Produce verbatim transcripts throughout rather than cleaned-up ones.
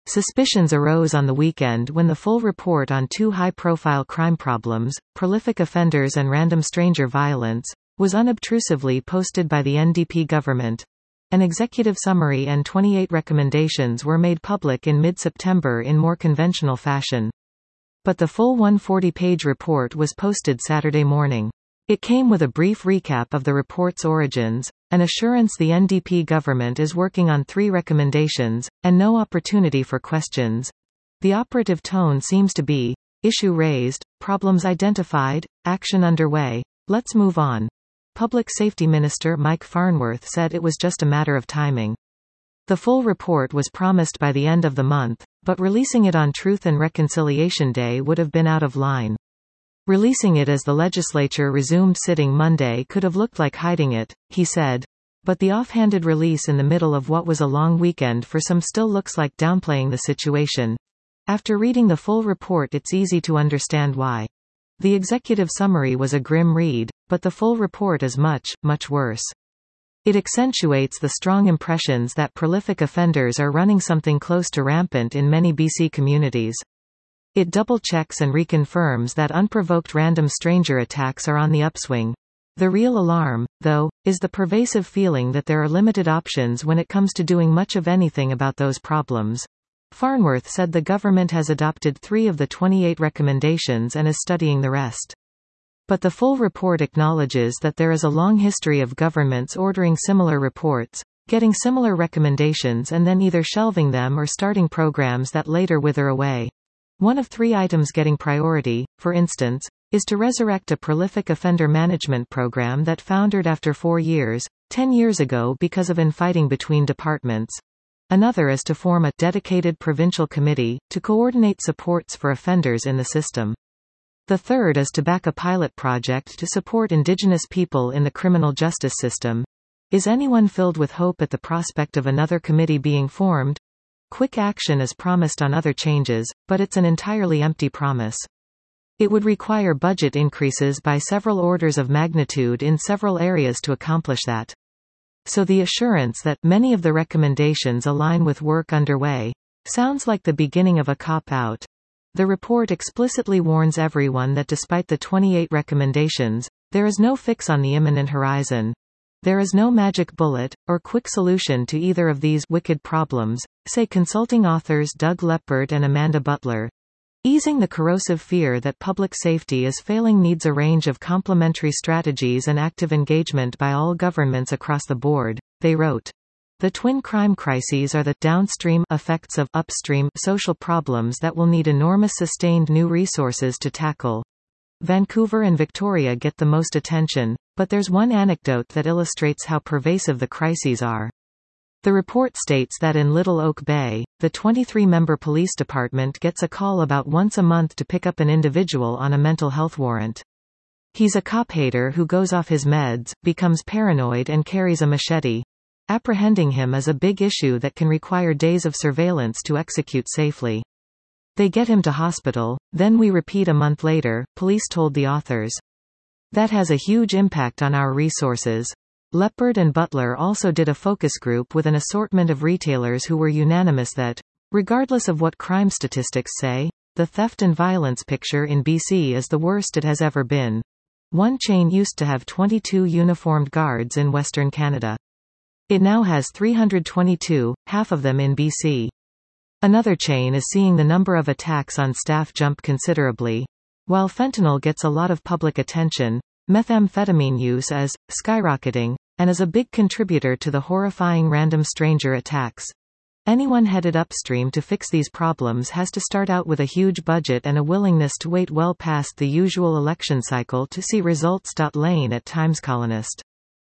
Suspicions arose on the weekend when the full report on two high-profile crime problems, prolific offenders and random stranger violence, was unobtrusively posted by the N D P government. An executive summary and twenty-eight recommendations were made public in mid-September in more conventional fashion. But the full one hundred forty page report was posted Saturday morning. It came with a brief recap of the report's origins, an assurance the N D P government is working on three recommendations, and no opportunity for questions. The operative tone seems to be, issue raised, problems identified, action underway, let's move on. Public Safety Minister Mike Farnworth said it was just a matter of timing. The full report was promised by the end of the month, but releasing it on Truth and Reconciliation Day would have been out of line. Releasing it as the legislature resumed sitting Monday could have looked like hiding it, he said. But the offhanded release in the middle of what was a long weekend for some still looks like downplaying the situation. After reading the full report, it's easy to understand why. The executive summary was a grim read, but the full report is much, much worse. It accentuates the strong impressions that prolific offenders are running something close to rampant in many B C communities. It double-checks and reconfirms that unprovoked random stranger attacks are on the upswing. The real alarm, though, is the pervasive feeling that there are limited options when it comes to doing much of anything about those problems. Farnworth said the government has adopted three of the twenty-eight recommendations and is studying the rest. But the full report acknowledges that there is a long history of governments ordering similar reports, getting similar recommendations and then either shelving them or starting programs that later wither away. One of three items getting priority, for instance, is to resurrect a prolific offender management program that foundered after four years, ten years ago because of infighting between departments. Another is to form a dedicated provincial committee, to coordinate supports for offenders in the system. The third is to back a pilot project to support Indigenous people in the criminal justice system. Is anyone filled with hope at the prospect of another committee being formed? Quick action is promised on other changes, but it's an entirely empty promise. It would require budget increases by several orders of magnitude in several areas to accomplish that. So the assurance that many of the recommendations align with work underway sounds like the beginning of a cop-out. The report explicitly warns everyone that despite the twenty-eight recommendations, there is no fix on the imminent horizon. There is no magic bullet, or quick solution to either of these wicked problems, say consulting authors Doug Leppert and Amanda Butler. Easing the corrosive fear that public safety is failing needs a range of complementary strategies and active engagement by all governments across the board, they wrote. The twin crime crises are the downstream effects of upstream social problems that will need enormous sustained new resources to tackle. Vancouver and Victoria get the most attention, but there's one anecdote that illustrates how pervasive the crises are. The report states that in Little Oak Bay, the twenty-three member police department gets a call about once a month to pick up an individual on a mental health warrant. He's a cop hater who goes off his meds, becomes paranoid and carries a machete. Apprehending him is a big issue that can require days of surveillance to execute safely. They get him to hospital, then we repeat a month later, police told the authors. That has a huge impact on our resources. Leppert and Butler also did a focus group with an assortment of retailers who were unanimous that, regardless of what crime statistics say, the theft and violence picture in B C is the worst it has ever been. One chain used to have twenty-two uniformed guards in Western Canada. It now has three hundred twenty-two, half of them in B C. Another chain is seeing the number of attacks on staff jump considerably. While fentanyl gets a lot of public attention, methamphetamine use is skyrocketing, and is a big contributor to the horrifying random stranger attacks. Anyone headed upstream to fix these problems has to start out with a huge budget and a willingness to wait well past the usual election cycle to see results. Lane at Times Colonist.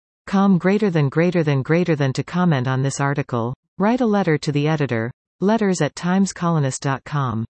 Com greater than greater than greater than to comment on this article. Write a letter to the editor. Letters at times colonist dot com.